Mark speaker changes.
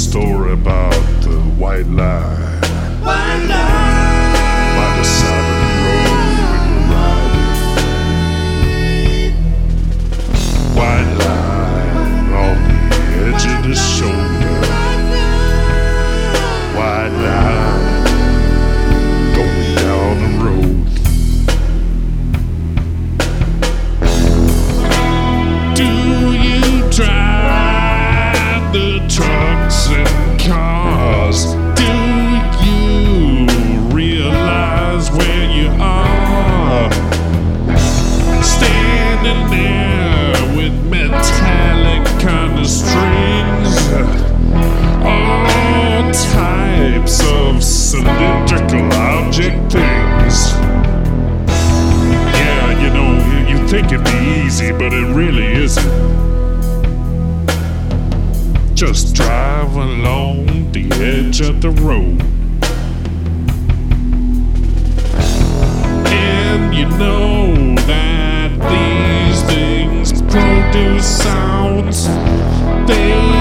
Speaker 1: story about the white line.
Speaker 2: White line.
Speaker 1: By the side of the road when you're riding. White line on the edge of the shoulder. White line going down the road. Do you drive the trucks and cars? Do you realize where you are? Standing there with metallic kind of strings, all types of cylindrical object things. Yeah, you know, you think it'd be easy, but it really isn't. Just drive along the edge of the road. And you know that these things produce sounds. They